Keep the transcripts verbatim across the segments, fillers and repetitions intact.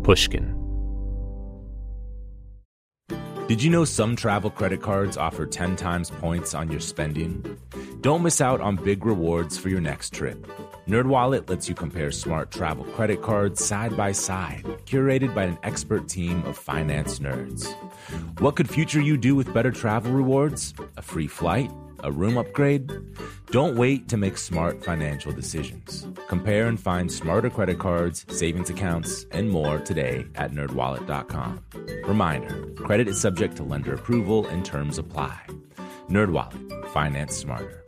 Pushkin. Did you know some travel credit cards offer ten times points on your spending? Don't miss out on big rewards for your next trip. NerdWallet lets you compare smart travel credit cards side by side, curated by an expert team of finance nerds. What could future you do with better travel rewards? A free flight? A room upgrade? Don't wait to make smart financial decisions. Compare and find smarter credit cards, savings accounts, and more today at nerd wallet dot com. Reminder, credit is subject to lender approval and terms apply. NerdWallet, finance smarter.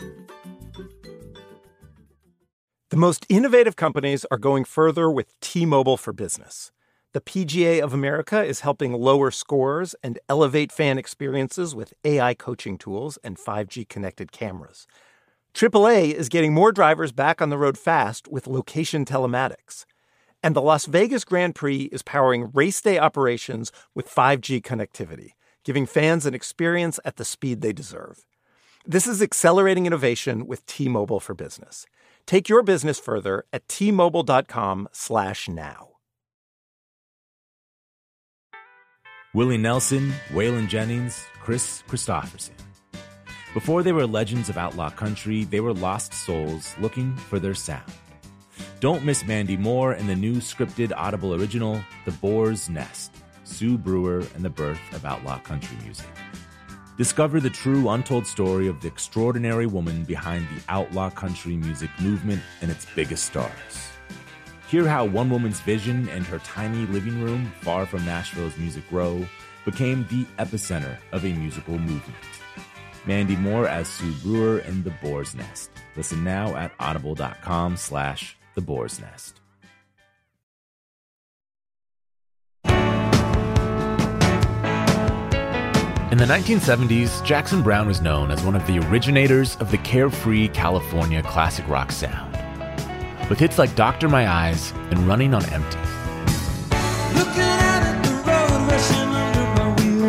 The most innovative companies are going further with T-Mobile for Business. The P G A of America is helping lower scores and elevate fan experiences with A I coaching tools and five G connected cameras. triple A is getting more drivers back on the road fast with location telematics. And the Las Vegas Grand Prix is powering race day operations with five G connectivity, giving fans an experience at the speed they deserve. This is accelerating innovation with T-Mobile for Business. Take your business further at T Mobile dot com slash now. Willie Nelson, Waylon Jennings, Chris Christopherson. Before they were legends of outlaw country, they were lost souls looking for their sound. Don't miss Mandy Moore in the new scripted Audible original, The Boar's Nest, Sue Brewer and the Birth of Outlaw Country Music. Discover the true untold story of the extraordinary woman behind the outlaw country music movement and its biggest stars. Hear how one woman's vision and her tiny living room, far from Nashville's Music Row, became the epicenter of a musical movement. Mandy Moore as Sue Brewer in The Boar's Nest. Listen now at audible dot com slash The Boar's Nest. In the nineteen seventies, Jackson Browne was known as one of the originators of the carefree California classic rock sound, with hits like Doctor My Eyes and Running on Empty. Looking out at the road rushing under my wheel.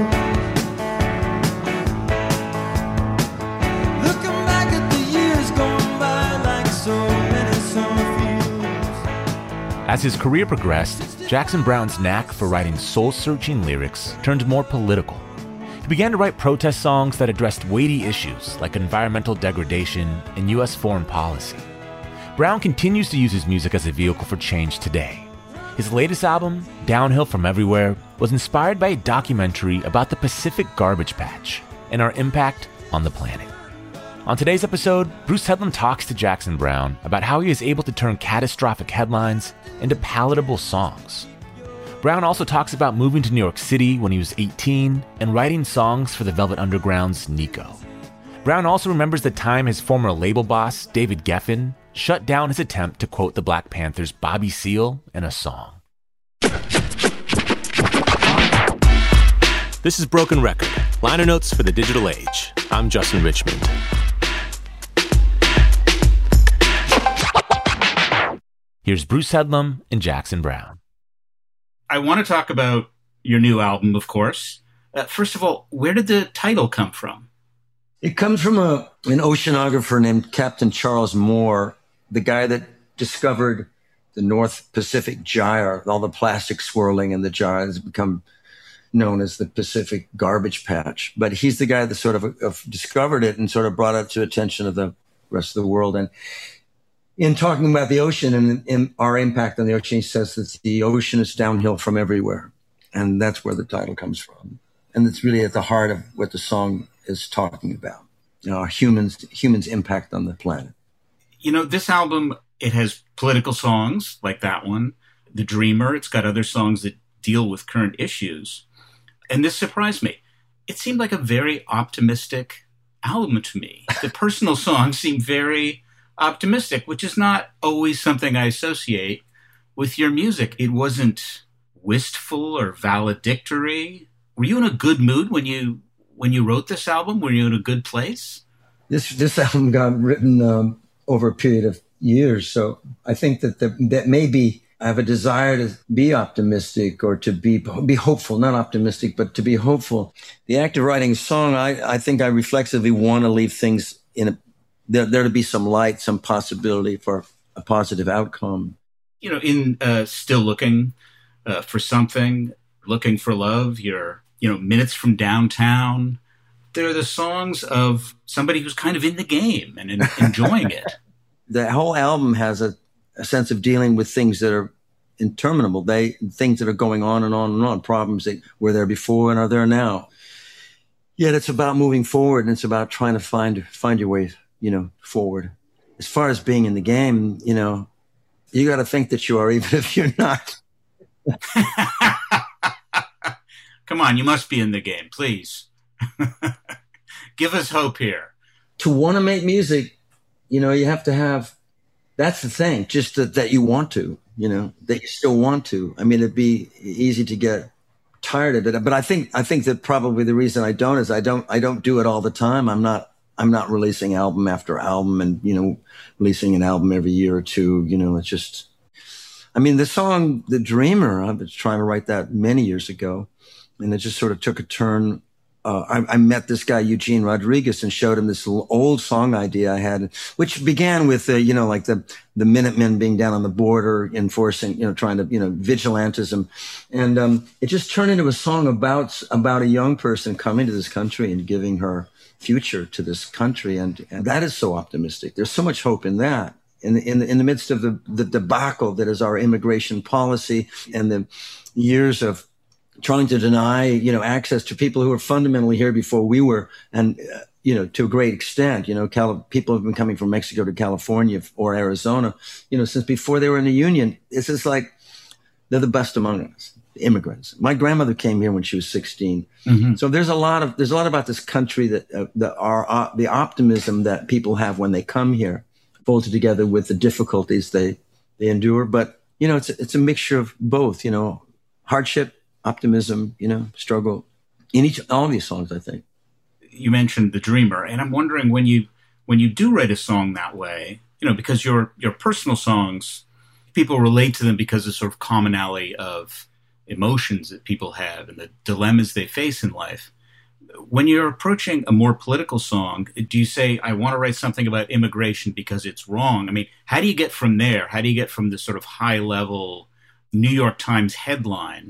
Looking back at the years going by like so many summer fields. As his career progressed, Jackson Browne's knack for writing soul-searching lyrics turned more political. He began to write protest songs that addressed weighty issues like environmental degradation and U S foreign policy. Browne continues to use his music as a vehicle for change today. His latest album, Downhill from Everywhere, was inspired by a documentary about the Pacific Garbage Patch and our impact on the planet. On today's episode, Bruce Headlam talks to Jackson Browne about how he is able to turn catastrophic headlines into palatable songs. Browne also talks about moving to New York City when he was eighteen and writing songs for the Velvet Underground's Nico. Browne also remembers the time his former label boss, David Geffen, shut down his attempt to quote the Black Panthers' Bobby Seale in a song. This is Broken Record, liner notes for the digital age. I'm Justin Richmond. Here's Bruce Headlam and Jackson Browne. I want to talk about your new album, of course. Uh, first of all, where did the title come from? It comes from a, an oceanographer named Captain Charles Moore, the guy that discovered the North Pacific Gyre, all the plastic swirling in the gyre has become known as the Pacific Garbage Patch. But he's the guy that sort of, of discovered it and sort of brought it to attention of the rest of the world. And in talking about the ocean and, and our impact on the ocean, he says that the ocean is downhill from everywhere. And that's where the title comes from. And it's really at the heart of what the song is talking about. You know, our humans, humans' impact on the planet. You know, this album, it has political songs like that one, The Dreamer. It's got other songs that deal with current issues. And this surprised me. It seemed like a very optimistic album to me. The personal songs seem very optimistic, which is not always something I associate with your music. It wasn't wistful or valedictory. Were you in a good mood when you when you wrote this album? Were you in a good place? This this album got written um, over a period of years, so I think that the, that maybe I have a desire to be optimistic or to be be hopeful, not optimistic, but to be hopeful. The act of writing a song, I, I think I reflexively want to leave things in a There, there to be some light, some possibility for a positive outcome. You know, in uh, Still Looking, uh, for something, Looking for Love, your, you know, Minutes from Downtown. They're the songs of somebody who's kind of in the game and in, enjoying it. The whole album has a, a sense of dealing with things that are interminable. They things that are going on and on and on, problems that were there before and are there now. Yet it's about moving forward, and it's about trying to find find your way, you know, forward. As far as being in the game, you know, you got to think that you are, even if you're not. Come on, you must be in the game, please. Give us hope here. To want to make music, you know, you have to have, that's the thing, just that, that you want to, you know, that you still want to. I mean, it'd be easy to get tired of it. But I think, I think that probably the reason I don't is I don't, I don't do it all the time. I'm not, I'm not releasing album after album and, you know, releasing an album every year or two. You know, it's just, I mean, the song, The Dreamer, I was trying to write that many years ago, and it just sort of took a turn. Uh, I, I met this guy, Eugene Rodriguez, and showed him this little old song idea I had, which began with, uh, you know, like the, the Minutemen being down on the border, enforcing, you know, trying to, you know, vigilantism. And, um, it just turned into a song about, about a young person coming to this country and giving her future to this country. And, and that is so optimistic. There's so much hope in that. In the, in the, in the midst of the, the debacle that is our immigration policy and the years of trying to deny, you know, access to people who were fundamentally here before we were, and, uh, you know, to a great extent, you know, Cal- people have been coming from Mexico to California or Arizona, you know, since before they were in the Union. It's just like, they're the best among us, immigrants. My grandmother came here when she was sixteen. Mm-hmm. So there's a lot of, there's a lot about this country that, uh, that are, uh, the optimism that people have when they come here, folded together with the difficulties they, they endure. But, you know, it's, it's a mixture of both, you know, hardship, optimism, you know, struggle in each, all these songs, I think. You mentioned The Dreamer, and I'm wondering when you, when you do write a song that way, you know, because your, your personal songs, people relate to them because of sort of commonality of emotions that people have and the dilemmas they face in life. When you're approaching a more political song, do you say, I want to write something about immigration because it's wrong? I mean, how do you get from there? How do you get from this sort of high level New York Times headline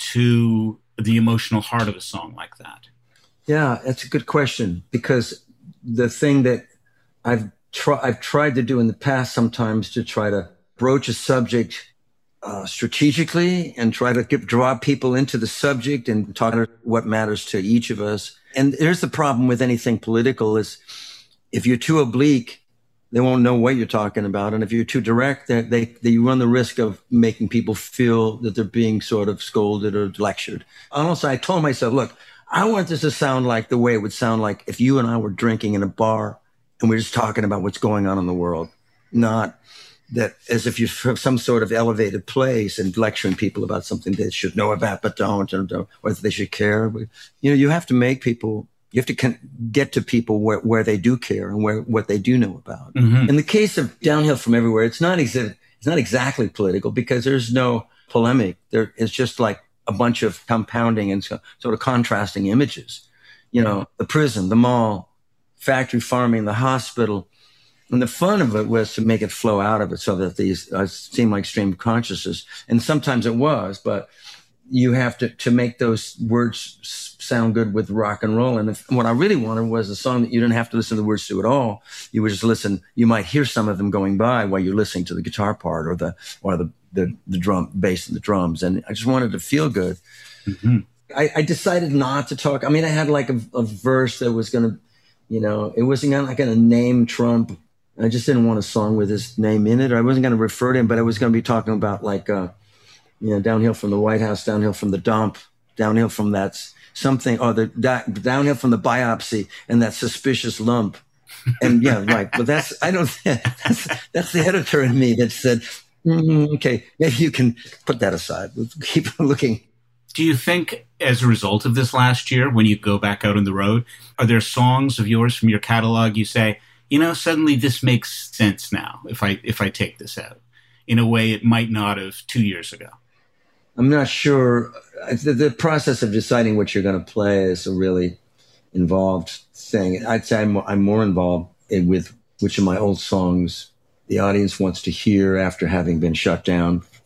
to the emotional heart of a song like that? Yeah, that's a good question, because the thing that I've, tr- I've tried to do in the past sometimes to try to broach a subject uh, strategically and try to get, draw people into the subject and talk about what matters to each of us. And here's the problem with anything political is if you're too oblique, they won't know what you're talking about. And if you're too direct, they, they, they run the risk of making people feel that they're being sort of scolded or lectured. Honestly, I told myself, look, I want this to sound like the way it would sound like if you and I were drinking in a bar and we're just talking about what's going on in the world, not that as if you're from some sort of elevated place and lecturing people about something they should know about but don't, or, or they should care. You know, you have to make people, you have to con- get to people where, where they do care and where what they do know about. Mm-hmm. In the case of Downhill from Everywhere, it's not exa- it's not exactly political because there's no polemic. There is just like a bunch of compounding and so, sort of contrasting images. You know, the prison, the mall, factory farming, the hospital. And the fun of it was to make it flow out of it so that these uh, seem like stream of consciousness. And sometimes it was, but you have to, to make those words sound good with rock and roll. And if, what I really wanted was a song that you didn't have to listen to the words to at all. You would just listen. You might hear some of them going by while you're listening to the guitar part or the, or the, the, the drum, bass and the drums. And I just wanted to feel good. Mm-hmm. I, I decided not to talk. I mean, I had like a, a verse that was going to, you know, it wasn't going to name Trump. I just didn't want a song with his name in it. Or I wasn't going to refer to him, but I was going to be talking about like, uh, you know, downhill from the White House, downhill from the dump, downhill from that something, or the da- downhill from the biopsy and that suspicious lump. And yeah, right. But that's, I don't, that's, that's the editor in me that said, mm, okay, maybe you can put that aside. We'll keep looking. Do you think as a result of this last year, when you go back out on the road, are there songs of yours from your catalog you say, you know, suddenly this makes sense now if I if I take this out in a way it might not have two years ago? I'm not sure. The, the process of deciding what you're going to play is a really involved thing. I'd say I'm, I'm more involved in, with which of my old songs the audience wants to hear after having been shut down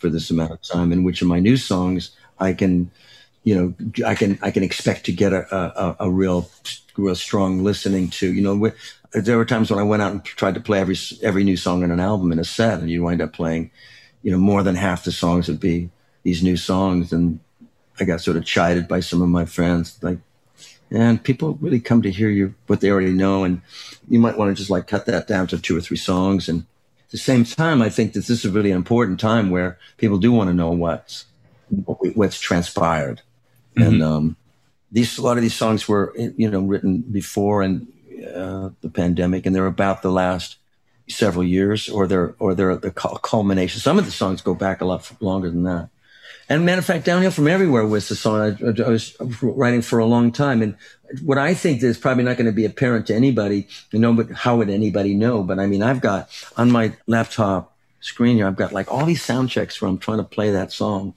for this amount of time, and which of my new songs I can, you know, I can I can expect to get a a, a real real strong listening to. You know, there were times when I went out and tried to play every every new song on an album in a set, and you wind up playing, you know, more than half the songs would be these new songs, and I got sort of chided by some of my friends, like, and people really come to hear you what they already know, and you might want to just like cut that down to two or three songs. And at the same time, I think that this is really an important time where people do want to know what's what's transpired. Mm-hmm. And um, these a lot of these songs were, you know, written before and uh, the pandemic, and they're about the last several years, or they're or they're the culmination. Some of the songs go back a lot longer than that. And matter of fact, Downhill from Everywhere was the song I, I was writing for a long time. And what I think is probably not going to be apparent to anybody, you know, but how would anybody know? But I mean, I've got on my laptop screen here, I've got like all these sound checks where I'm trying to play that song.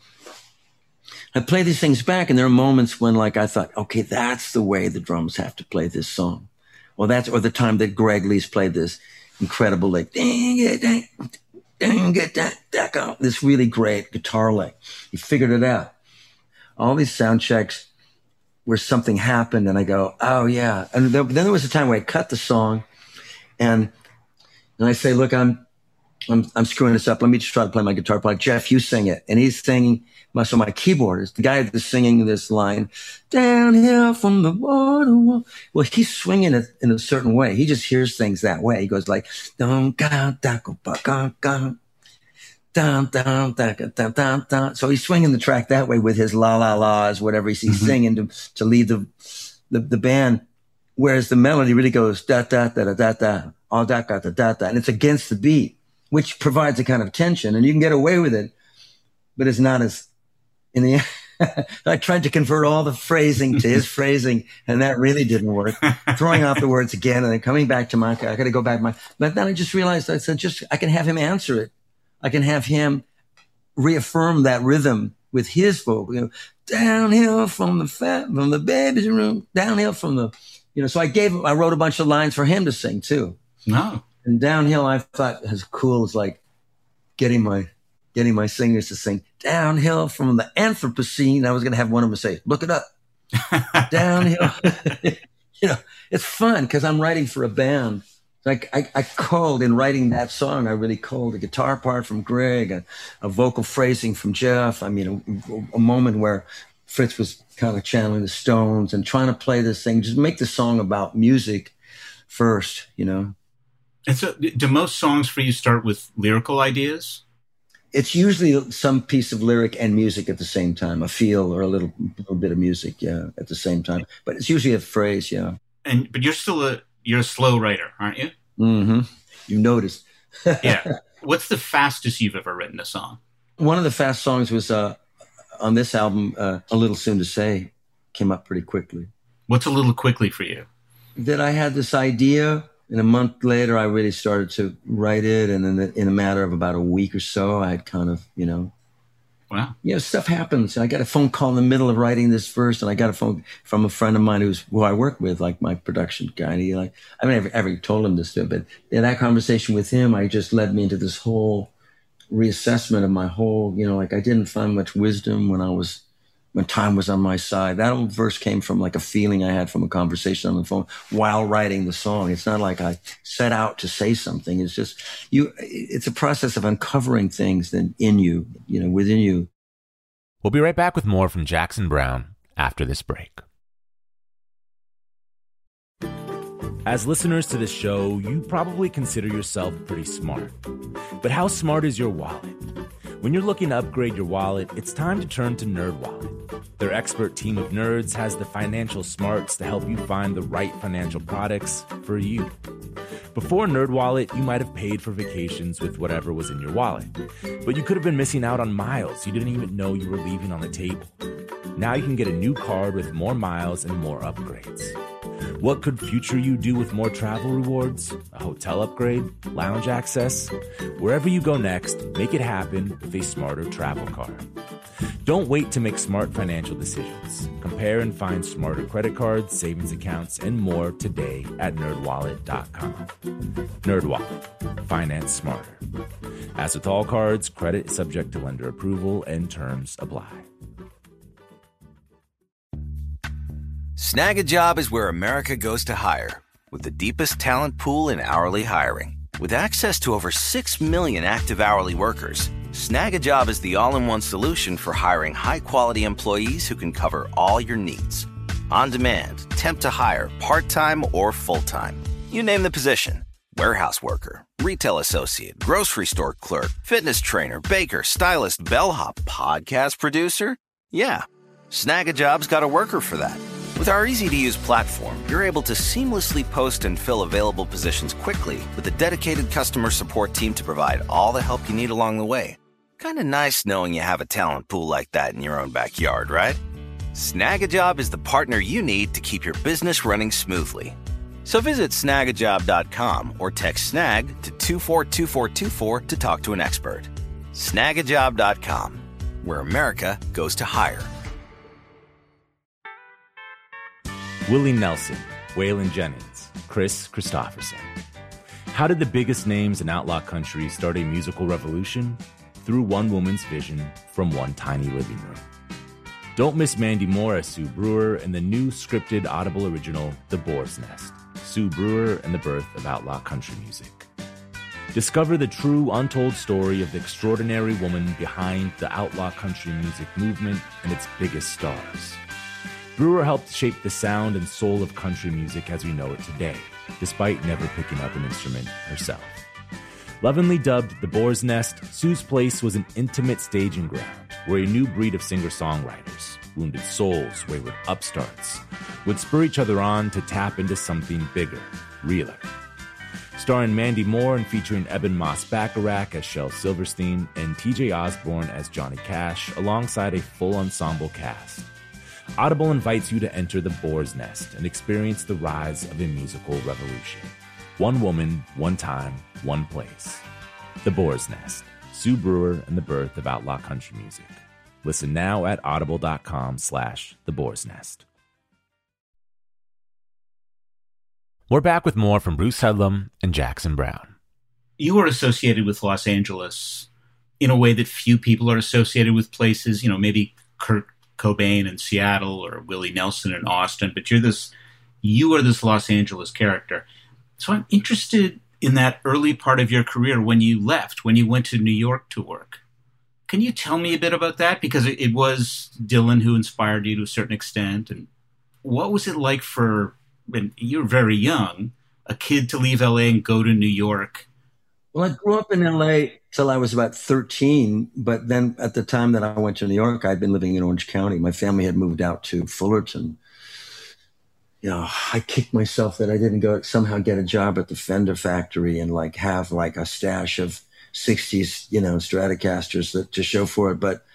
I play these things back, and there are moments when like I thought, okay, that's the way the drums have to play this song. Well, that's, or the time that Greg Lees played this incredible, like, dang it, dang, dang, get that, that out. This really great guitar lick. He figured it out. All these sound checks where something happened, and I go, oh yeah. And there, then there was a time where I cut the song, and and I say, look, I'm I'm I'm screwing this up. Let me just try to play my guitar part. Jeff, you sing it. And he's singing. So my keyboard is the guy that's singing this line, downhill from the water. Well, he's swinging it in a certain way. He just hears things that way. He goes like, down, down, down, down, down, down, down, down, down, down. So he's swinging the track that way with his la la la's, whatever he's mm-hmm. singing to to lead the, the the band. Whereas the melody really goes da da da da da da, all da da da da da, and it's against the beat, which provides a kind of tension, and you can get away with it, but it's not as in the end. I tried to convert all the phrasing to his phrasing, and that really didn't work. Throwing off the words again, and then coming back to my, I got to go back to my, but then I just realized, I said, just, I can have him answer it. I can have him reaffirm that rhythm with his vocal, you know, downhill from the fat, from the baby's room, downhill from the, you know, so I gave him, I wrote a bunch of lines for him to sing too. No. And downhill, I thought as cool as like getting my, getting my singers to sing downhill from the Anthropocene. I was going to have one of them say, look it up. Downhill. You know, it's fun because I'm writing for a band. Like I, I culled in writing that song. I really culled a guitar part from Greg, a, a vocal phrasing from Jeff. I mean, a, a moment where Fritz was kind of channeling the Stones and trying to play this thing, just make the song about music first, you know. And so do most songs for you start with lyrical ideas? It's usually some piece of lyric and music at the same time, a feel or a little, little bit of music, yeah, at the same time. But it's usually a phrase, yeah. And but you're still a you're a slow writer, aren't you? Mm-hmm. You noticed. Yeah. What's the fastest you've ever written a song? One of the fast songs was uh, on this album, uh, "A Little Soon to Say," came up pretty quickly. What's a little quickly for you? That I had this idea. And a month later, I really started to write it. And in, in a matter of about a week or so, I had kind of, you know, wow, you know, stuff happens. I got a phone call in the middle of writing this verse, and I got a phone from a friend of mine who's who I work with, like my production guy. And he like, I mean, I never, ever told him this, but in that conversation with him, I just led me into this whole reassessment of my whole, you know, like I didn't find much wisdom when I was, when time was on my side. That old verse came from like a feeling I had from a conversation on the phone while writing the song. It's not like I set out to say something. It's just you, it's a process of uncovering things that in you, you know, within you. We'll be right back with more from Jackson Browne after this break. As listeners to this show, you probably consider yourself pretty smart. But how smart is your wallet? When you're looking to upgrade your wallet, it's time to turn to NerdWallet. Their expert team of nerds has the financial smarts to help you find the right financial products for you. Before NerdWallet, you might have paid for vacations with whatever was in your wallet, but you could have been missing out on miles you didn't even know you were leaving on the table. Now you can get a new card with more miles and more upgrades. What could future you do with more travel rewards? A hotel upgrade? Lounge access? Wherever you go next, make it happen with a smarter travel card. Don't wait to make smart financial decisions. Compare and find smarter credit cards, savings accounts, and more today at nerd wallet dot com. NerdWallet. Finance smarter. As with all cards, credit is subject to lender approval and terms apply. Snag a Job is where America goes to hire, with the deepest talent pool in hourly hiring. With access to over six million active hourly workers, Snag a Job is the all-in-one solution for hiring high-quality employees who can cover all your needs. On demand, temp to hire, part-time or full-time. You name the position. Warehouse worker, retail associate, grocery store clerk, fitness trainer, baker, stylist, bellhop, podcast producer. Yeah, Snag a Job's got a worker for that. With our easy-to-use platform, you're able to seamlessly post and fill available positions quickly with a dedicated customer support team to provide all the help you need along the way. Kind of nice knowing you have a talent pool like that in your own backyard, right? Snag a Job is the partner you need to keep your business running smoothly. So visit snag a job dot com or text snag to two four two four two four to talk to an expert. snag a job dot com, where America goes to hire. Willie Nelson, Waylon Jennings, Chris Christopherson. How did the biggest names in outlaw country start a musical revolution? Through one woman's vision from one tiny living room. Don't miss Mandy Moore as Sue Brewer in the new scripted Audible original, The Boar's Nest, Sue Brewer and the Birth of Outlaw Country Music. Discover the true, untold story of the extraordinary woman behind the outlaw country music movement and its biggest stars. Brewer helped shape the sound and soul of country music as we know it today, despite never picking up an instrument herself. Lovingly dubbed The Boar's Nest, Sue's Place was an intimate staging ground where a new breed of singer-songwriters, wounded souls, wayward upstarts, would spur each other on to tap into something bigger, realer. Starring Mandy Moore and featuring Eben Moss-Bacharach as Shel Silverstein and T J Osborne as Johnny Cash alongside a full ensemble cast. Audible invites you to enter The Boar's Nest and experience the rise of a musical revolution. One woman, one time, one place. The Boar's Nest, Sue Brewer and the Birth of Outlaw Country Music. Listen now at audible.com slash The Boar's Nest. We're back with more from Bruce Headlam and Jackson Browne. You were associated with Los Angeles in a way that few people are associated with places, you know, maybe Kurt Cobain in Seattle or Willie Nelson in Austin, but you're this, you are this Los Angeles character. So I'm interested in that early part of your career when you left, when you went to New York to work. Can you tell me a bit about that? Because it, it was Dylan who inspired you to a certain extent. And what was it like for, when you were very young, a kid to leave L A and go to New York? Well, I grew up in L A till I was about thirteen. But then at the time that I went to New York, I'd been living in Orange County. My family had moved out to Fullerton. You know, I kicked myself that I didn't go somehow get a job at the Fender factory and like have like a stash of sixties, you know, Stratocasters that, to show for it. But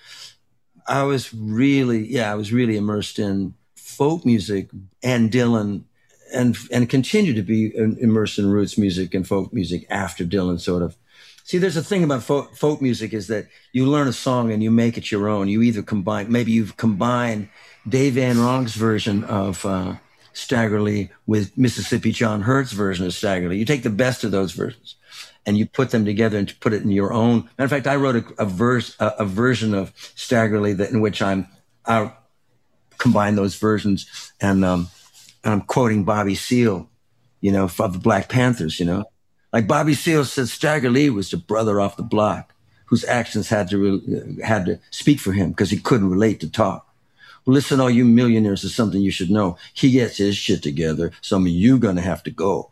I was really, yeah, I was really immersed in folk music and Dylan and, and continue to be immersed in roots music and folk music after Dylan sort of. See, there's a thing about folk, folk music is that you learn a song and you make it your own. You either combine, maybe you've combined Dave Van Ronck's version of, uh, Staggerly with Mississippi John Hurt's version of Staggerly. You take the best of those versions and you put them together and put it in your own. Matter of fact, I wrote a, a verse, a, a version of Staggerly that in which I'm, I combine those versions and, um, and I'm quoting Bobby Seale, you know, of the Black Panthers, you know, like Bobby Seale said, Staggerly was the brother off the block whose actions had to, re- had to speak for him because he couldn't relate to talk. Listen, all you millionaires, is something you should know. He gets his shit together. Some of you gonna have to go.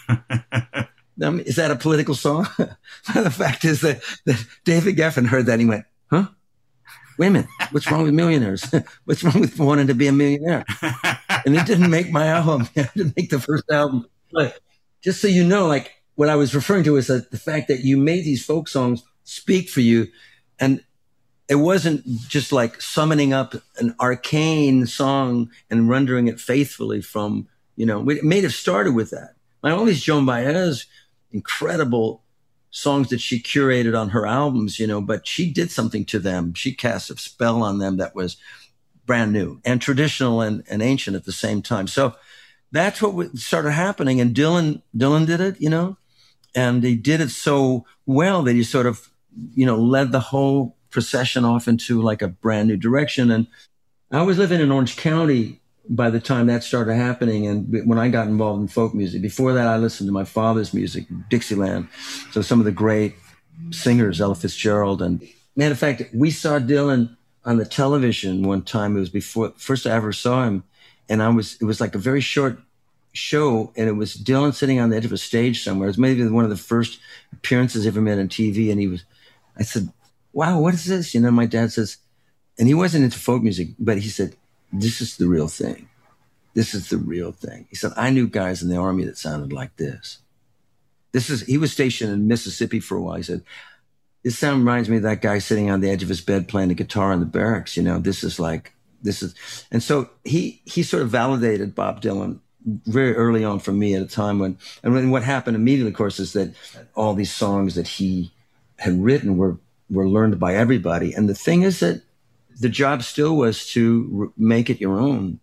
I mean, is that a political song? The fact is that, that David Geffen heard that and he went, huh? Wait a minute. What's wrong with millionaires? What's wrong with wanting to be a millionaire? And it didn't make my album. It didn't make the first album. But just so you know, like what I was referring to is that the fact that you made these folk songs speak for you. And it wasn't just like summoning up an arcane song and rendering it faithfully from, you know, it may have started with that. Not only is Joan Baez incredible songs that she curated on her albums, you know, but she did something to them. She cast a spell on them that was brand new and traditional and, and ancient at the same time. So that's what started happening. And Dylan, Dylan did it, you know, and he did it so well that he sort of you know, led the whole procession off into like a brand new direction. And I was living in Orange County by the time that started happening. And when I got involved in folk music, before that, I listened to my father's music, Dixieland. So some of the great singers, Ella Fitzgerald. And matter of fact, we saw Dylan on the television one time. It was before, first I ever saw him. And I was, it was like a very short show. And it was Dylan sitting on the edge of a stage somewhere. It was maybe one of the first appearances ever made on T V. And he was, I said, wow, what is this? You know, my dad says, and he wasn't into folk music, but he said, this is the real thing. This is the real thing. He said, I knew guys in the Army that sounded like this. This is, he was stationed in Mississippi for a while. He said, this sound reminds me of that guy sitting on the edge of his bed playing the guitar in the barracks. You know, this is like, this is, and so he, he sort of validated Bob Dylan very early on for me at a time when, and when what happened immediately, of course, is that all these songs that he had written were, were learned by everybody. And the thing is that the job still was to make it your own.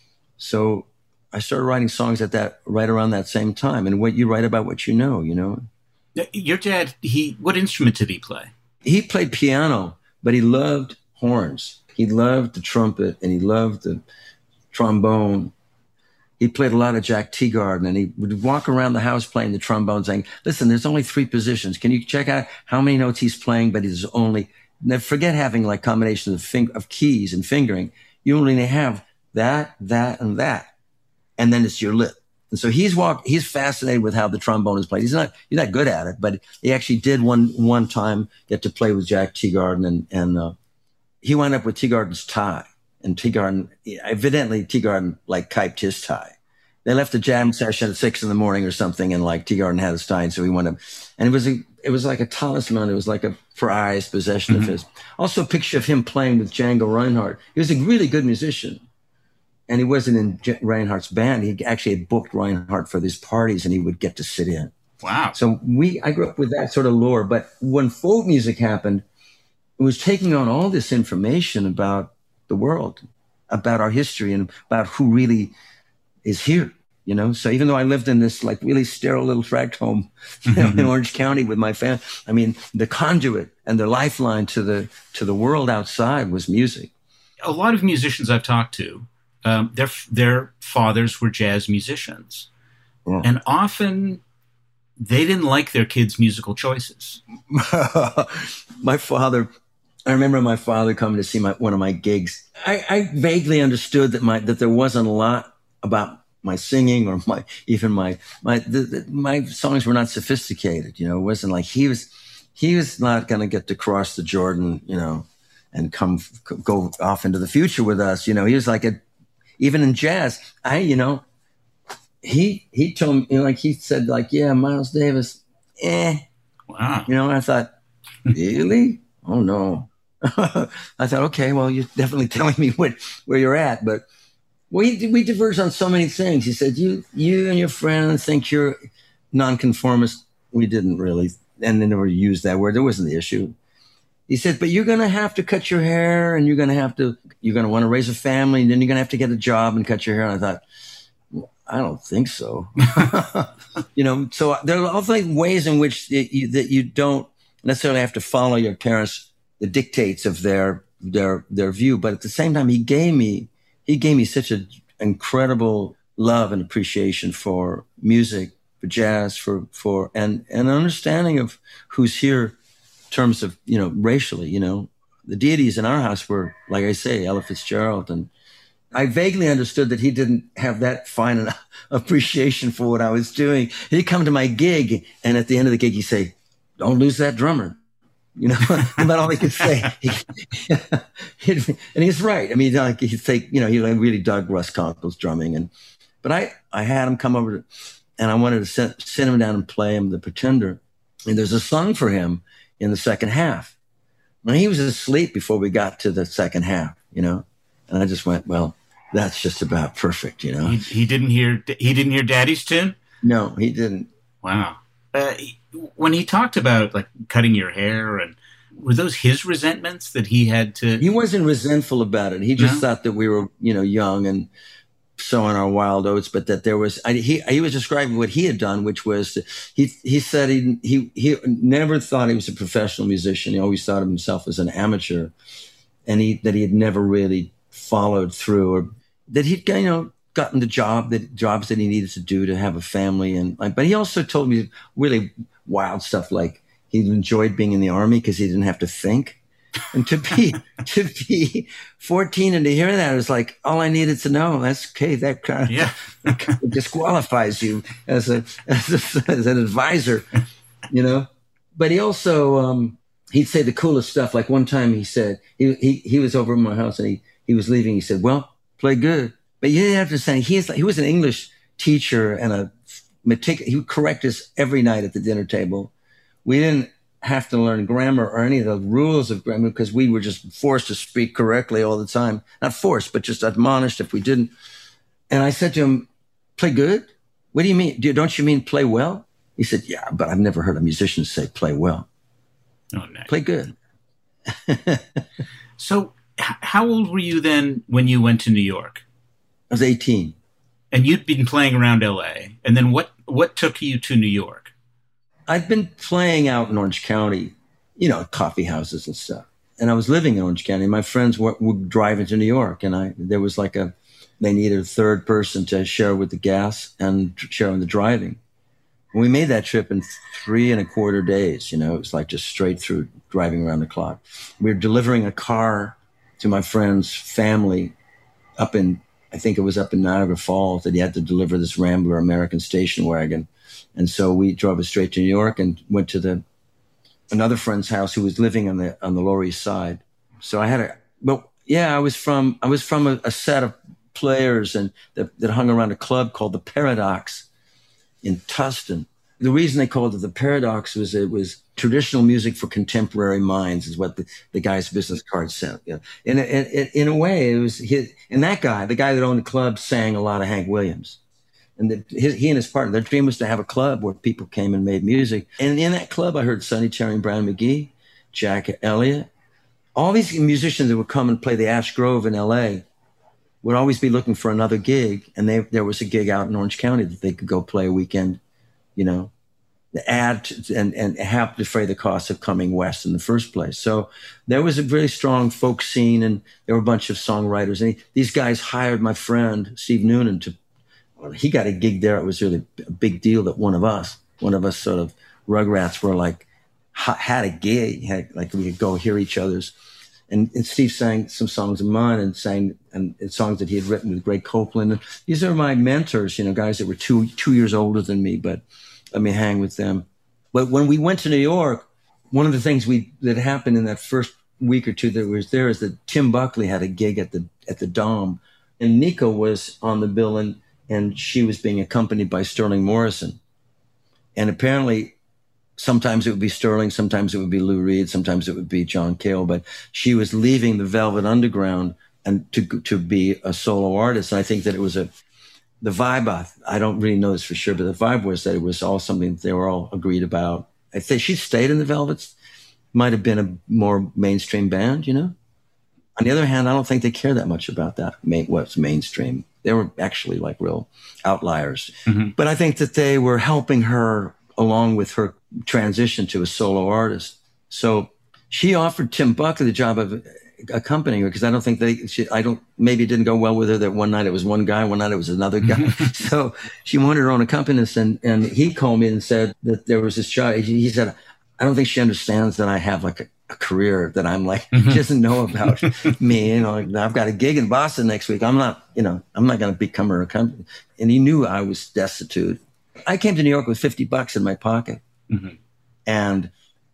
So I started writing songs at that, right around that same time. And what you write about what you know, you know. Your dad, he, what instrument did he play? He played piano, but he loved horns. He loved the trumpet and he loved the trombone. He played a lot of Jack Teagarden, and he would walk around the house playing the trombone saying, listen, there's only three positions. Can you check out how many notes he's playing? But he's only, now forget having like combinations of, fing- of keys and fingering. You only have that, that, and that. And then it's your lip. And so he's walk, he's fascinated with how the trombone is played. He's not, he's not good at it, but he actually did one, one time get to play with Jack Teagarden, and, and, uh, he wound up with Teagarden's tie. And Teagarden, evidently Teagarden like kiped his tie. They left a jam session at six in the morning or something, and like Teagarden had his tie, and so he went up. And it was a, it was like a talisman. It was like a prized possession mm-hmm. of his. Also a picture of him playing with Django Reinhardt. He was a really good musician. And he wasn't in J- Reinhardt's band. He actually had booked Reinhardt for these parties, and he would get to sit in. Wow. So we, I grew up with that sort of lore. But when folk music happened, it was taking on all this information about the world, about our history, and about who really is here, you know? So even though I lived in this like really sterile little tract home, you know, in Orange County with my family, I mean, the conduit and the lifeline to the, to the world outside was music. A lot of musicians I've talked to, um, their, their fathers were jazz musicians. Yeah. And often they didn't like their kids' musical choices. My father, I remember my father coming to see my, one of my gigs. I, I vaguely understood that my, that there wasn't a lot about my singing or my, even my, my, the, the, my songs were not sophisticated. You know, it wasn't like he was, he was not going to get to cross the Jordan, you know, and come, go off into the future with us. You know, he was like a, even in jazz, I, you know, he, he told me, you know, like he said, like, yeah, Miles Davis, eh. Wow. You know, I thought, really? Oh no. I thought, okay, well, you're definitely telling me what, where you're at, but we we diverge on so many things. He said, you you and your friend think you're nonconformist. We didn't really, and they never used that word. There wasn't the issue. He said, but you're going to have to cut your hair, and you're going to have to, you're going to want to raise a family, and then you're going to have to get a job and cut your hair. And I thought, well, I don't think so. You know, so there are also ways in which it, you, that you don't necessarily have to follow your parents' the dictates of their, their, their view. But at the same time, he gave me, he gave me such an incredible love and appreciation for music, for jazz, for, for, and, and an understanding of who's here in terms of, you know, racially, you know, the deities in our house were, like I say, Ella Fitzgerald. And I vaguely understood that he didn't have that fine an appreciation for what I was doing. He'd come to my gig, and at the end of the gig, he'd say, don't lose that drummer. You know, about all he could say. And he's right. I mean, like he'd say, you know, he really dug Russ Conkle's drumming. And, but I, I had him come over to, and I wanted to sit, sit him down and play him The Pretender. And there's a song for him in the second half. And he was asleep before we got to the second half, you know, and I just went, well, that's just about perfect, you know. He, he didn't hear, he didn't hear Daddy's tune? No, he didn't. Wow. Uh, when he talked about like cutting your hair, and were those his resentments that he had to? He wasn't resentful about it. He just no? thought that we were, you know, young, and sowing our wild oats, but that there was, I, he, he was describing what he had done, which was, he, he said he, he, he never thought he was a professional musician. He always thought of himself as an amateur, and he, that he had never really followed through, or that he'd, you know, gotten the job that jobs that he needed to do to have a family. And like, but he also told me really wild stuff, like he enjoyed being in the Army because he didn't have to think. And to be to be fourteen and to hear that, it was like, all I needed to know. That's okay. That kind of, yeah. that kind of disqualifies you as a, as a as an advisor, you know. But he also um, he'd say the coolest stuff. Like one time he said he he he was over at my house and he he was leaving. He said, "Well, play good." But you didn't have to say. He is he was an English teacher and a meticulous. He would correct us every night at the dinner table. We didn't have to learn grammar or any of the rules of grammar because we were just forced to speak correctly all the time. Not forced, but just admonished if we didn't. And I said to him, "Play good? What do you mean? Don't you mean play well?" He said, "Yeah, but I've never heard a musician say play well." Oh, nice. Play good. So h- how old were you then when you went to New York? I was eighteen. And you'd been playing around L A. And then what, what took you to New York? I'd been playing out in Orange County, you know, coffee houses and stuff. And I was living in Orange County. My friends were, would drive into New York, and I there was like a, they needed a third person to share with the gas and share in the driving. And we made that trip in three and a quarter days. You know, it was like just straight through driving around the clock. We were delivering a car to my friend's family up in, I think it was up in Niagara Falls, that he had to deliver this Rambler American station wagon. And so we drove it straight to New York and went to the another friend's house who was living on the on the Lower East Side. So I had a, well, yeah, I was from I was from a, a set of players and that, that hung around a club called the Paradox in Tustin. The reason they called it the Paradox was it was traditional music for contemporary minds, is what the, the guy's business card said. You know. in, in, in a way, it was his, and that guy, the guy that owned the club, sang a lot of Hank Williams. And the, his, he and his partner, their dream was to have a club where people came and made music. And in that club, I heard Sonny Terry and Brian McGee, Jack Elliott, all these musicians that would come and play the Ash Grove in L A would always be looking for another gig. And they, there was a gig out in Orange County that they could go play a weekend, you know, add to, and, and have to defray the cost of coming west in the first place. So there was a very strong folk scene, and there were a bunch of songwriters. And he, these guys hired my friend, Steve Noonan, to, well, he got a gig there. It was really a big deal that one of us, one of us sort of rugrats were like, had a gig, had, like we could go hear each other's. And, and Steve sang some songs of mine and sang and, and songs that he had written with Greg Copeland. And these are my mentors, you know, guys that were two two years older than me, but let me hang with them. But when we went to New York, one of the things we that happened in that first week or two that was there is that Tim Buckley had a gig at the at the Dome, and Nico was on the bill, and and she was being accompanied by Sterling Morrison. And apparently, sometimes it would be Sterling, sometimes it would be Lou Reed, sometimes it would be John Cale, but she was leaving the Velvet Underground and to to be a solo artist. And I think that it was a the vibe. I, I don't really know this for sure, but the vibe was that it was all something that they were all agreed about. I think she stayed in the Velvets. Might have been a more mainstream band, you know. On the other hand, I don't think they care that much about that. What's mainstream? They were actually like real outliers. Mm-hmm. But I think that they were helping her along with her transition to a solo artist. So she offered Tim Buckley the job of accompanying her, because I don't think they, she, I don't, maybe it didn't go well with her that one night it was one guy, one night it was another guy. So she wanted her own accompanist, and, and he called me and said that there was this job. He, he said, I don't think she understands that I have like a, a career that I'm like, she doesn't know about me. You know, like, I've got a gig in Boston next week. I'm not, you know, I'm not going to become her accompanist. And he knew I was destitute. I came to New York with fifty bucks in my pocket mm-hmm. and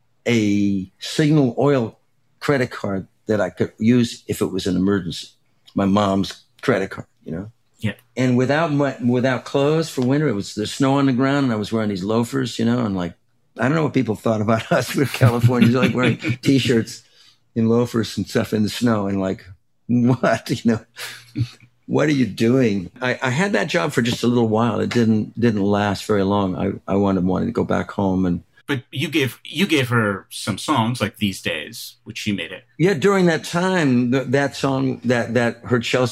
a Signal Oil credit card that I could use if it was an emergency. My mom's credit card, you know? Yeah. And without my, without clothes for winter, it was the snow on the ground, and I was wearing these loafers, you know, and like, I don't know what people thought about us. We're Californians, like wearing T-shirts and loafers and stuff in the snow, and like, what, you know? What are you doing? I, I had that job for just a little while. It didn't didn't last very long. I, I wanted wanted to go back home. And But you gave you gave her some songs like These Days, which she made it. Yeah, during that time, th- that song, that that her Chelsea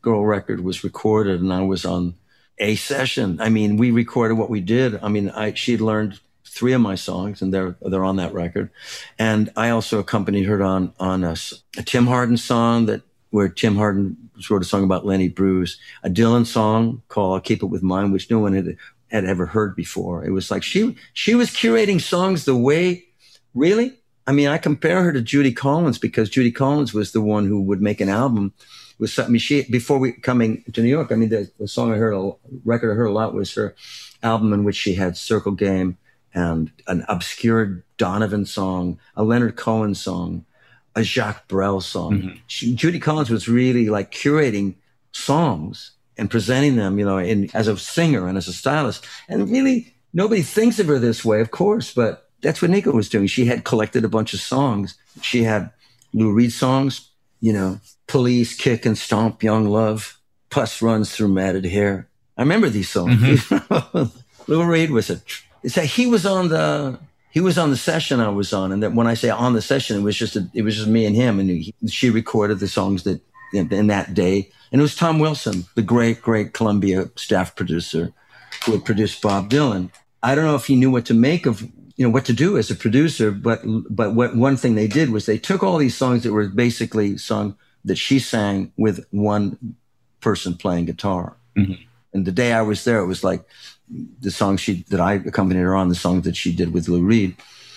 Girl record was recorded, and I was on a session. I mean, we recorded what we did. I mean, I she'd learned three of my songs, and they're they're on that record. And I also accompanied her on on a, a Tim Hardin song that where Tim Hardin wrote a song about Lenny Bruce, a Dylan song called "I'll Keep It With Mine," which no one had had ever heard before. It was like she she was curating songs the way, really. I mean, I compare her to Judy Collins because Judy Collins was the one who would make an album with something. I mean, she before we coming to New York. I mean, the, the song I heard, a record I heard a lot was her album in which she had Circle Game and an obscure Donovan song, a Leonard Cohen song, a Jacques Brel song. Mm-hmm. She, Judy Collins was really like curating songs and presenting them, you know, in, as a singer and as a stylist. And really, nobody thinks of her this way, of course, but that's what Nico was doing. She had collected a bunch of songs. She had Lou Reed songs, you know, Police, Kick and Stomp, Young Love, Pus Runs Through Matted Hair. I remember these songs. Mm-hmm. Lou Reed was a, it's a, he was on the, he was on the session I was on. And that when I say on the session, it was just, a, it was just me and him. And he, she recorded the songs that in, in that day. And it was Tom Wilson, the great, great Columbia staff producer who had produced Bob Dylan. I don't know if he knew what to make of, you know, what to do as a producer, but, but what one thing they did was they took all these songs that were basically sung that she sang with one person playing guitar. Mm-hmm. And the day I was there, it was like the song she, that I accompanied her on, the song that she did with Lou Reed.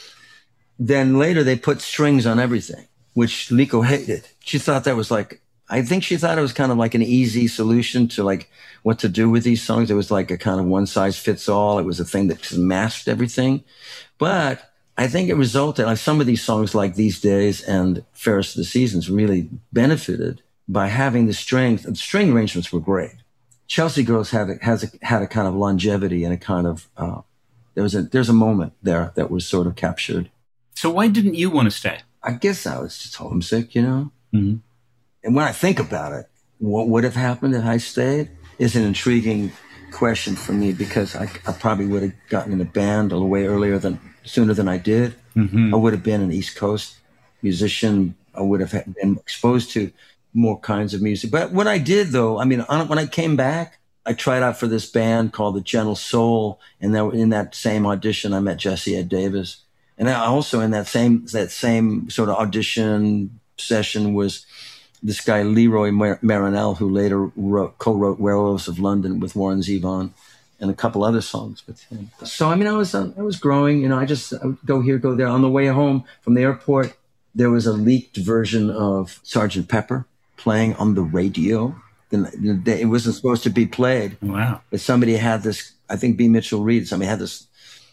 Then later they put strings on everything, which Liko hated. She thought that was like, I think she thought it was kind of like an easy solution to like what to do with these songs. It was like a kind of one size fits all. It was a thing that just masked everything. But I think it resulted, like some of these songs like These Days and Fairest of the Seasons really benefited by having the strings. The string arrangements were great. Chelsea Girls had a, has a, had a kind of longevity and a kind of, uh, there was a, there's a moment there that was sort of captured. So why didn't you want to stay? I guess I was just homesick, you know? Mm-hmm. And when I think about it, what would have happened if I stayed is an intriguing question for me because I, I probably would have gotten in a band a way earlier than, sooner than I did. Mm-hmm. I would have been an East Coast musician. I would have been exposed to more kinds of music. But what I did though, I mean, when I came back, I tried out for this band called the Gentle Soul. And that, in that same audition, I met Jesse Ed Davis. And I also in that same, that same sort of audition session was this guy, Leroy Mar- Marinell, who later wrote, co-wrote Werewolves of London with Warren Zevon and a couple other songs with him. So, I mean, I was, uh, I was growing, you know, I just I would go here, go there. On the way home from the airport, there was a leaked version of Sergeant Pepper playing on the radio. It wasn't supposed to be played. Wow. But somebody had this, I think B. Mitchell Reed, somebody had this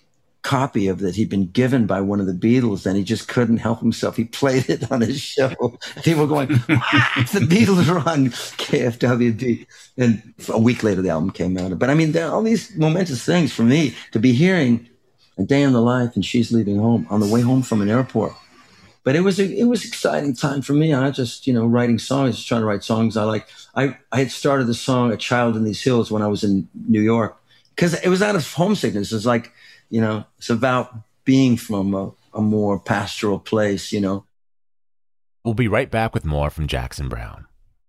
copy of that he'd been given by one of the Beatles, and he just couldn't help himself. He played it on his show. People were going, "What? The Beatles are on K F W D." And a week later, the album came out. But I mean, there are all these momentous things for me to be hearing A Day in the Life and She's Leaving Home on the way home from an airport. But it was a, it was an exciting time for me. I was just, you know, writing songs, just trying to write songs I like. I, I had started the song A Child in These Hills when I was in New York because it was out of homesickness. It's like, you know, it's about being from a, a more pastoral place, you know. We'll be right back with more from Jackson Browne.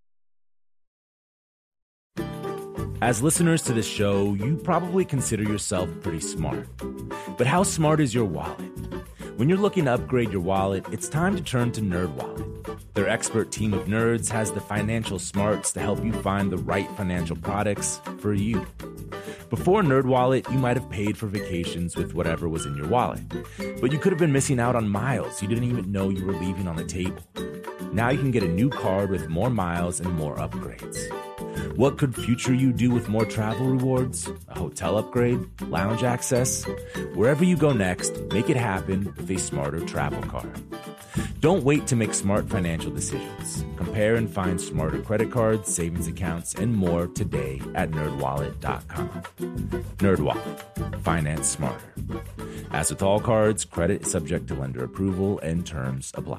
As listeners to this show, you probably consider yourself pretty smart. But how smart is your wallet? When you're looking to upgrade your wallet, it's time to turn to NerdWallet. Their expert team of nerds has the financial smarts to help you find the right financial products for you. Before NerdWallet, you might have paid for vacations with whatever was in your wallet. But you could have been missing out on miles you didn't even know you were leaving on the table. Now you can get a new card with more miles and more upgrades. What could future you do with more travel rewards? A hotel upgrade? Lounge access? Wherever you go next, make it happen with a smarter travel card. Don't wait to make smart financial decisions. Compare and find smarter credit cards, savings accounts, and more today at nerd wallet dot com. NerdWallet. Finance smarter. As with all cards, credit is subject to lender approval and terms apply.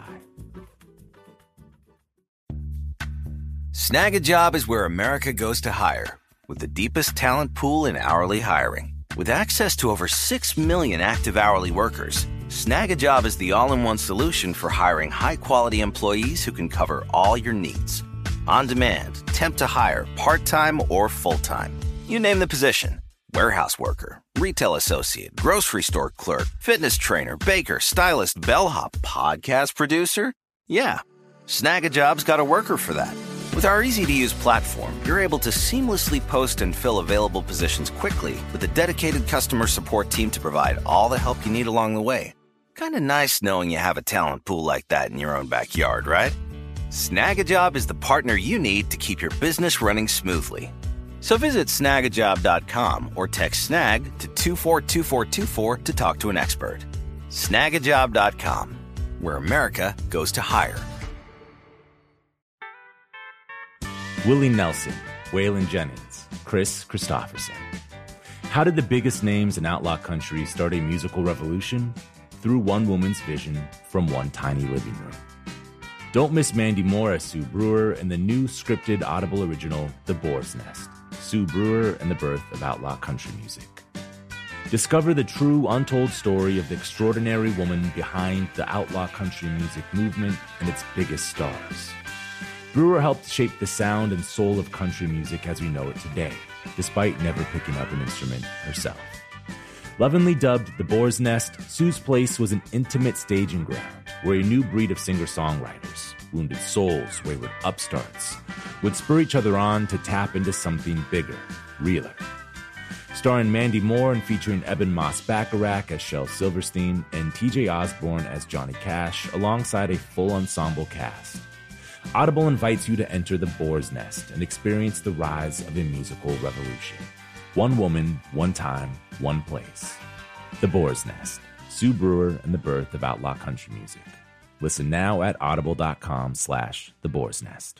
Snag a Job is where America goes to hire, with the deepest talent pool in hourly hiring. With access to over six million active hourly workers, Snag a Job is the all-in-one solution for hiring high-quality employees who can cover all your needs. On demand, temp to hire, part-time or full-time. You name the position. Warehouse worker, retail associate, grocery store clerk, fitness trainer, baker, stylist, bellhop, podcast producer. Yeah, Snag a Job's got a worker for that. With our easy-to-use platform, you're able to seamlessly post and fill available positions quickly with a dedicated customer support team to provide all the help you need along the way. Kind of nice knowing you have a talent pool like that in your own backyard, right? Snag a Job is the partner you need to keep your business running smoothly. So visit snag a job dot com or text snag to two four two four two four to talk to an expert. snag a job dot com, where America goes to hire. Willie Nelson, Waylon Jennings, Chris Christopherson. How did the biggest names in outlaw country start a musical revolution? Through one woman's vision from one tiny living room. Don't miss Mandy Moore as Sue Brewer in the new scripted Audible original, The Boar's Nest, Sue Brewer and the Birth of Outlaw Country Music. Discover the true untold story of the extraordinary woman behind the outlaw country music movement and its biggest stars. Brewer helped shape the sound and soul of country music as we know it today, despite never picking up an instrument herself. Lovingly dubbed The Boar's Nest, Sue's place was an intimate staging ground where a new breed of singer-songwriters, wounded souls, wayward upstarts, would spur each other on to tap into something bigger, realer. Starring Mandy Moore and featuring Eben Moss-Bacharach as Shel Silverstein and T J Osborne as Johnny Cash, alongside a full ensemble cast. Audible invites you to enter The Boar's Nest and experience the rise of a musical revolution. One woman, one time, one place. The Boar's Nest, Sue Brewer and the Birth of Outlaw Country Music. Listen now at audible.com slash The Boar's Nest.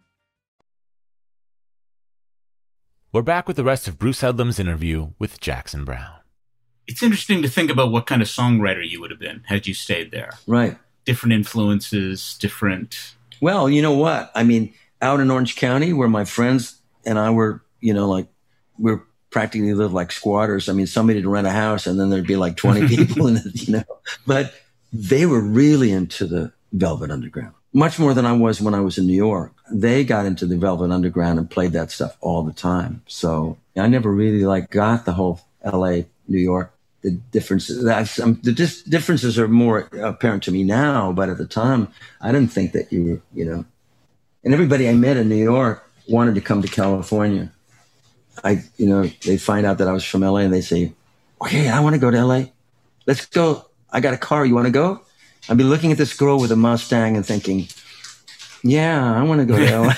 We're back with the rest of Bruce Headlam's interview with Jackson Browne. It's interesting to think about what kind of songwriter you would have been had you stayed there. Right. Different influences, different... Well, you know what? I mean, out in Orange County where my friends and I were, you know, like, we're practically lived like squatters. I mean, somebody to rent a house and then there'd be like twenty people in it, you know. But they were really into the Velvet Underground, much more than I was when I was in New York. They got into the Velvet Underground and played that stuff all the time. So I never really like got the whole L A, New York, the differences. Um, the dis- differences are more apparent to me now, but at the time, I didn't think that you were, you know. And everybody I met in New York wanted to come to California. I, you know, they find out that I was from L A and they say, okay, I want to go to L A. Let's go. I got a car. You want to go? I'd be looking at this girl with a Mustang and thinking, yeah, I want to go to L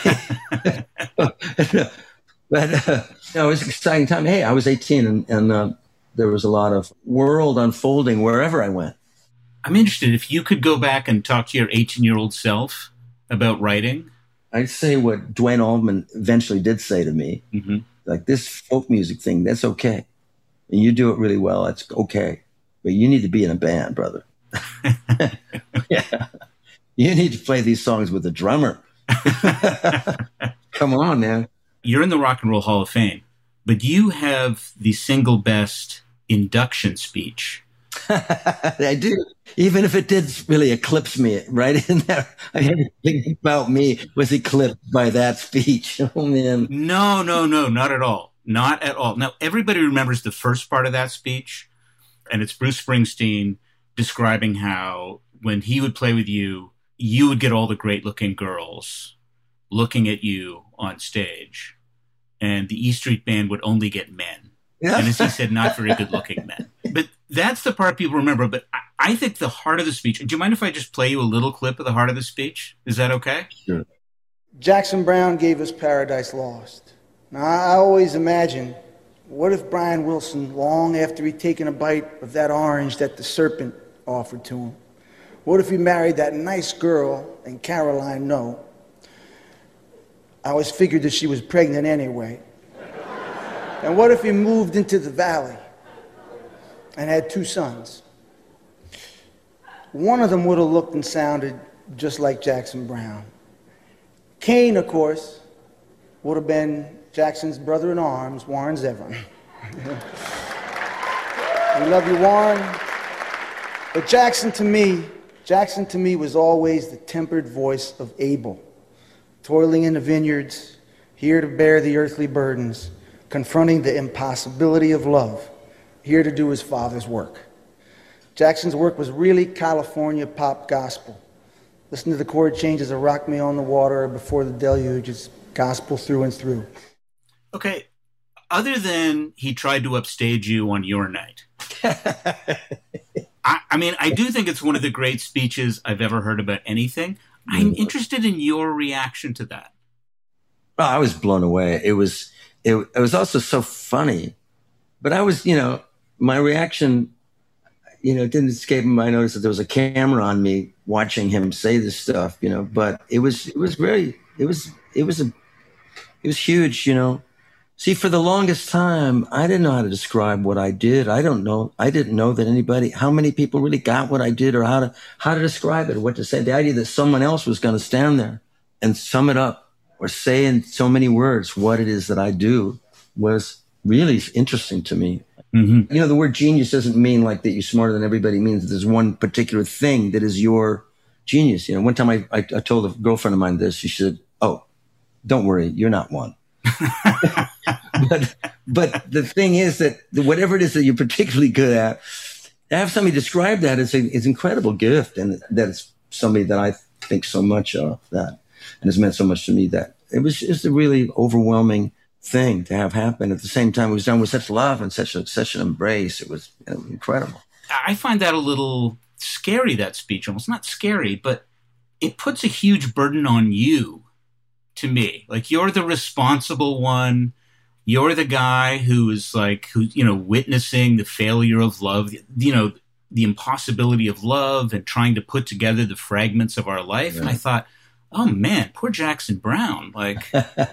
A. But uh, you know, it was an exciting time. Hey, I was eighteen and, and uh, there was a lot of world unfolding wherever I went. I'm interested if you could go back and talk to your eighteen-year-old self about writing. I'd say what Duane Allman eventually did say to me. Mm-hmm. Like, this folk music thing, that's okay. And you do it really well, that's okay. But you need to be in a band, brother. Yeah. You need to play these songs with a drummer. Come on, man. You're in the Rock and Roll Hall of Fame, but you have the single best induction speech. I do. Even if it did really eclipse me right in there. I mean, everything about me was eclipsed by that speech. Oh, man. No, no, no, not at all. Not at all. Now, everybody remembers the first part of that speech, and it's Bruce Springsteen describing how when he would play with you, you would get all the great-looking girls looking at you on stage, and the E Street Band would only get men. Yeah. And as he said, not very good-looking men. But that's the part people remember. But I, I think the heart of the speech... Do you mind if I just play you a little clip of the heart of the speech? Is that okay? Sure. Jackson Browne gave us Paradise Lost. Now, I always imagine, what if Brian Wilson, long after he'd taken a bite of that orange that the serpent offered to him, what if he married that nice girl and Caroline No? I always figured that she was pregnant anyway. And what if he moved into the valley and had two sons? One of them would have looked and sounded just like Jackson Browne. Cain, of course, would have been Jackson's brother-in-arms, Warren Zevon. We love you, Warren. But Jackson to me, Jackson to me was always the tempered voice of Abel, toiling in the vineyards, here to bear the earthly burdens, confronting the impossibility of love, here to do his Father's work. Jackson's work was really California pop gospel. Listen to the chord changes of Rock Me on the Water or Before the Deluge. It's gospel through and through. Okay, other than he tried to upstage you on your night, I, I mean, I do think it's one of the great speeches I've ever heard about anything. I'm interested in your reaction to that. Oh, I was blown away. It was, it, it was also so funny, but I was, you know, my reaction, you know, it didn't escape my notice that there was a camera on me watching him say this stuff, you know, but it was, it was very, it was, it was a, it was huge, you know. See, for the longest time, I didn't know how to describe what I did. I don't know. I didn't know that anybody, how many people really got what I did or how to, how to describe it or what to say. The idea that someone else was going to stand there and sum it up or say in so many words what it is that I do was really interesting to me. Mm-hmm. You know, the word genius doesn't mean like that you're smarter than everybody. It means that there's one particular thing that is your genius. You know, one time I, I, I told a girlfriend of mine this. She said, "Oh, don't worry, you're not one." but but the thing is that whatever it is that you're particularly good at, to have somebody describe that is an incredible gift, and that it's somebody that I think so much of that, and has meant so much to me that it was just a really overwhelming thing to have happen. At the same time, it was done with such love and such a, such an embrace. It was, you know, incredible. I find that a little scary, that speech. Almost not scary, but it puts a huge burden on you. To me, like, you're the responsible one. You're the guy who is like, who, you know, witnessing the failure of love, you know, the impossibility of love and trying to put together the fragments of our life. Yeah. And I thought, oh man, poor Jackson Browne. Like,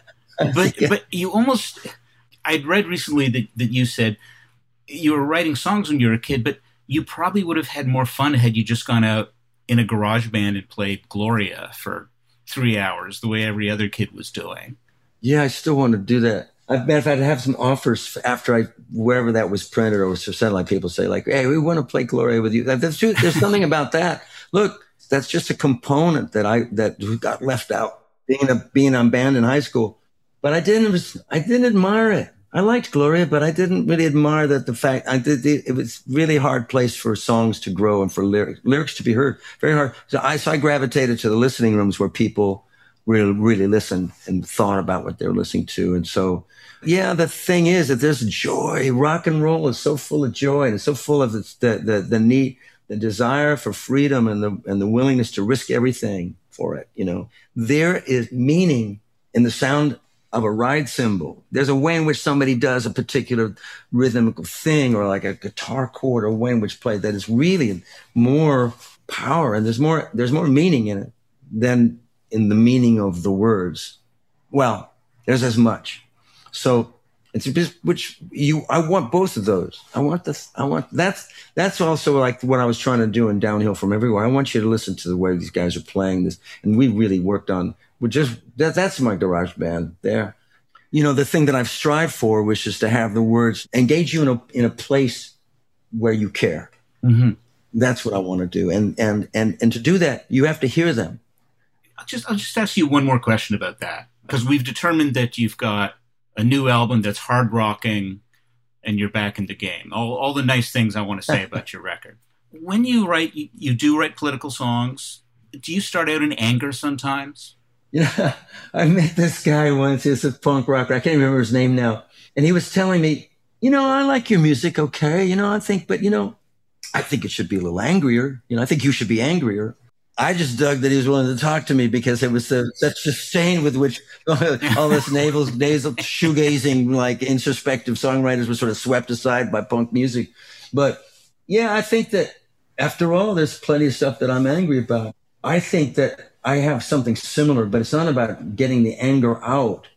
but, yeah. but you almost, I'd read recently that, that you said you were writing songs when you were a kid, but you probably would have had more fun had you just gone out in a garage band and played Gloria for three hours the way every other kid was doing. Yeah, I still want to do that. I've I've had to have some offers after I, wherever that was printed or was for satellite, people say like, "Hey, we want to play Gloria with you." That's true. There's something about that. Look, that's just a component that I, that got left out being a, being on band in high school. But I didn't, I didn't admire it. I liked Gloria, but I didn't really admire that the fact I did, it was really hard place for songs to grow and for lyrics, lyrics to be heard. Very hard. So I, so I gravitated to the listening rooms where people really, really listened and thought about what they were listening to. And so, yeah, the thing is that there's joy. Rock and roll is so full of joy, and it's so full of the, the, the, the need, the desire for freedom and the, and the willingness to risk everything for it. You know, there is meaning in the sound of a ride cymbal. There's a way in which somebody does a particular rhythmical thing, or like a guitar chord, or a way in which play that is really more power, and there's more, there's more meaning in it than in the meaning of the words. Well, there's as much. So it's just, which you, I want both of those. I want this, I want, that's, that's also like what I was trying to do in Downhill from Everywhere. I want you to listen to the way these guys are playing this. And we really worked on, we just, that, that's my garage band there. You know, the thing that I've strived for, which is to have the words engage you in a, in a place where you care. Mm-hmm. That's what I want to do. And, and, and, and to do that, you have to hear them. I'll just, I'll just ask you one more question about that, because we've determined that you've got a new album that's hard rocking and you're back in the game. All, all the nice things I want to say about your record. When you write, you, you do write political songs. Do you start out in anger sometimes? Yeah, I met this guy once. He's a punk rocker. I can't remember his name now. And he was telling me, you know, I like your music. Okay. You know, I think, but you know, I think it should be a little angrier. You know, I think you should be angrier. I just dug that he was willing to talk to me, because it was uh, such disdain with which all this nasal, nasal shoegazing, like introspective songwriters were sort of swept aside by punk music. But yeah, I think that after all, there's plenty of stuff that I'm angry about. I think that I have something similar, but it's not about getting the anger out,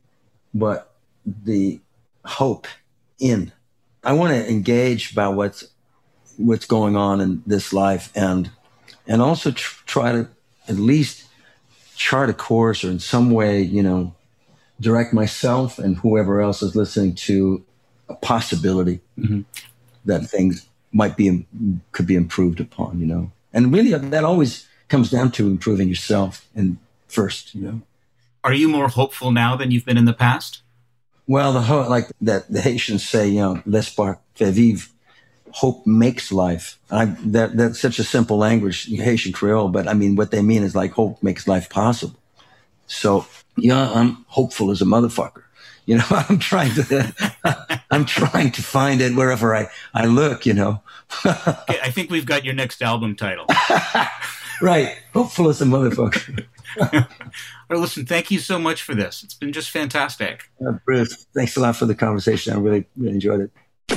but the hope in. I want to engage about what's, what's going on in this life, and And also tr- try to at least chart a course, or in some way, you know, direct myself and whoever else is listening to a possibility mm-hmm. that things might be, could be improved upon, you know. And really that always comes down to improving yourself and first, you know. Are you more hopeful now than you've been in the past? Well, the whole, like that the Haitians say, you know, l'espoir fait vivre, hope makes life. I, that that's such a simple language, Haitian Creole, but I mean, what they mean is like hope makes life possible. So, yeah, I'm hopeful as a motherfucker. You know, I'm trying to, I'm trying to find it wherever I, I look, you know. Okay, I think we've got your next album title. Right. Hopeful as a motherfucker. Well, listen, thank you so much for this. It's been just fantastic. Uh, Bruce, thanks a lot for the conversation. I really, really enjoyed it.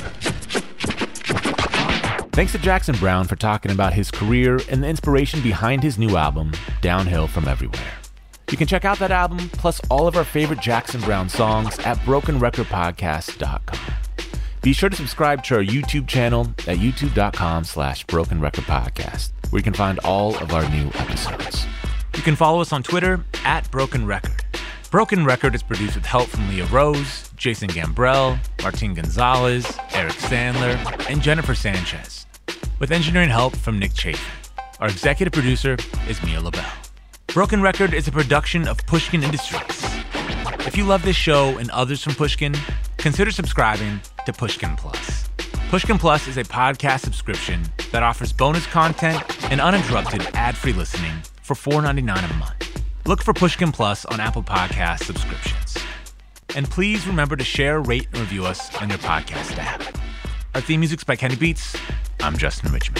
Thanks to Jackson Browne for talking about his career and the inspiration behind his new album, Downhill from Everywhere. You can check out that album, plus all of our favorite Jackson Browne songs at broken record podcast dot com. Be sure to subscribe to our YouTube channel at youtube.com slash broken record podcast, where you can find all of our new episodes. You can follow us on Twitter at Broken Record. Broken Record is produced with help from Leah Rose, Jason Gambrell, Martin Gonzalez, Eric Sandler, and Jennifer Sanchez, with engineering help from Nick Chafee. Our executive producer is Mia LaBelle. Broken Record is a production of Pushkin Industries. If you love this show and others from Pushkin, consider subscribing to Pushkin Plus. Pushkin Plus is a podcast subscription that offers bonus content and uninterrupted ad-free listening for four dollars and ninety-nine cents a month. Look for Pushkin Plus on Apple Podcast subscriptions. And please remember to share, rate, and review us on your podcast app. Our theme music's by Kenny Beats. I'm Justin Richmond.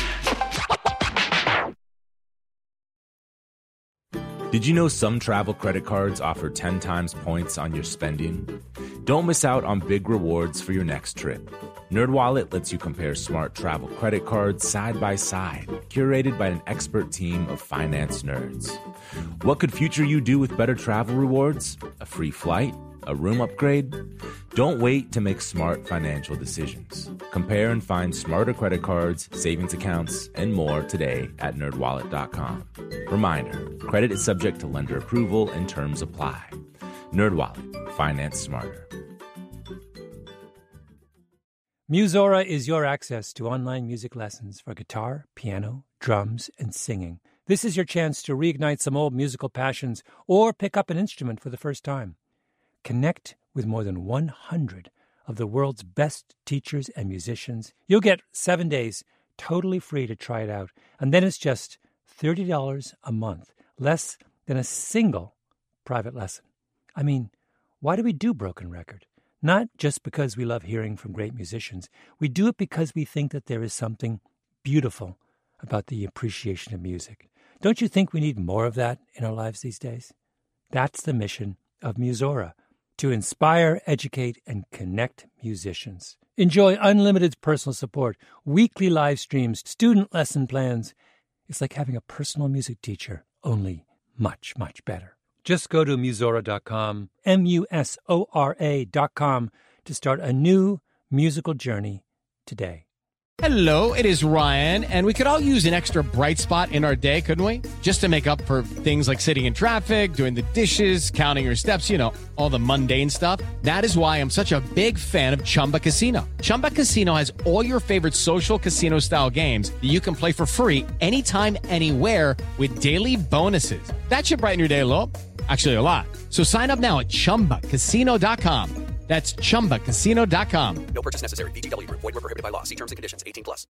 Did you know some travel credit cards offer ten times points on your spending? Don't miss out on big rewards for your next trip. NerdWallet lets you compare smart travel credit cards side by side, curated by an expert team of finance nerds. What could future you do with better travel rewards? A free flight? A room upgrade? Don't wait to make smart financial decisions. Compare and find smarter credit cards, savings accounts, and more today at nerd wallet dot com. Reminder, credit is subject to lender approval and terms apply. NerdWallet, finance smarter. Musora is your access to online music lessons for guitar, piano, drums, and singing. This is your chance to reignite some old musical passions or pick up an instrument for the first time. Connect with more than one hundred of the world's best teachers and musicians. You'll get seven days totally free to try it out, and then it's just thirty dollars a month, less than a single private lesson. I mean, why do we do Broken Record? Not just because we love hearing from great musicians. We do it because we think that there is something beautiful about the appreciation of music. Don't you think we need more of that in our lives these days? That's the mission of Musora, to inspire, educate, and connect musicians. Enjoy unlimited personal support, weekly live streams, student lesson plans. It's like having a personal music teacher, only much, much better. Just go to musora dot com, M U S O R A dot com, to start a new musical journey today. Hello, it is Ryan, and we could all use an extra bright spot in our day, couldn't we? Just to make up for things like sitting in traffic, doing the dishes, counting your steps, you know, all the mundane stuff. That is why I'm such a big fan of Chumba Casino. Chumba Casino has all your favorite social casino-style games that you can play for free anytime, anywhere with daily bonuses. That should brighten your day a little. Actually, a lot. So sign up now at chumba casino dot com. That's chumba casino dot com. No purchase necessary. V G W Group. Void where prohibited by law. See terms and conditions. eighteen plus.